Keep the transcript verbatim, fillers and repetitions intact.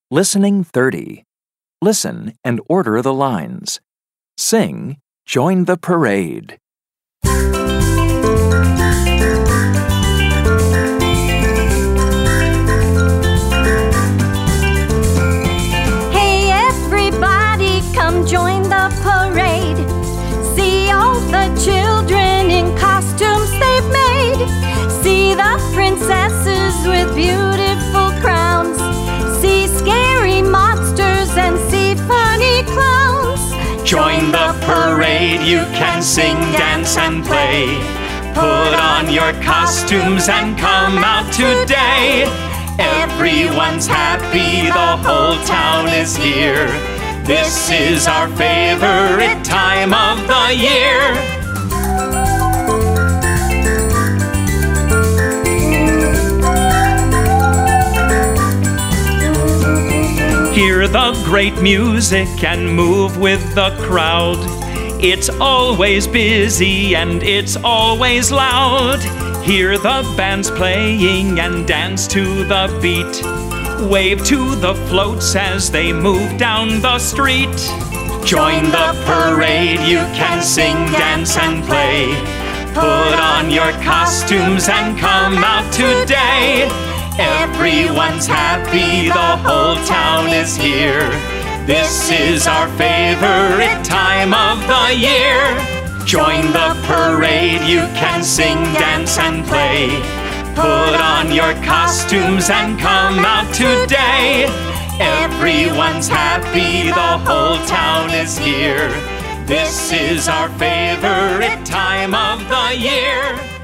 Listening thirty. Listen and order the lines. Sing, Join the Parade. Hey everybody, come join the parade. See all the children in costumes they've made. See the princesses with beautiful crowns. See scary monsters and see funny clowns. Join the parade, you can sing, dance and play. Put on your costumes and come out today. Everyone's happy, the whole town is here. This is our favorite time of the year. Hear the great music and move with the crowd. It's always busy and it's always loud. Hear the bands playing and dance to the beat. Wave to the floats as they move down the street. Join the parade, you can sing, dance and play. Put on your costumes and come out today. Everyone's happy, the whole town is here. This is our favorite time of the year. Join the parade, you can sing, dance and play. Put on your costumes and come out today. Everyone's happy, the whole town is here. This is our favorite time of the year.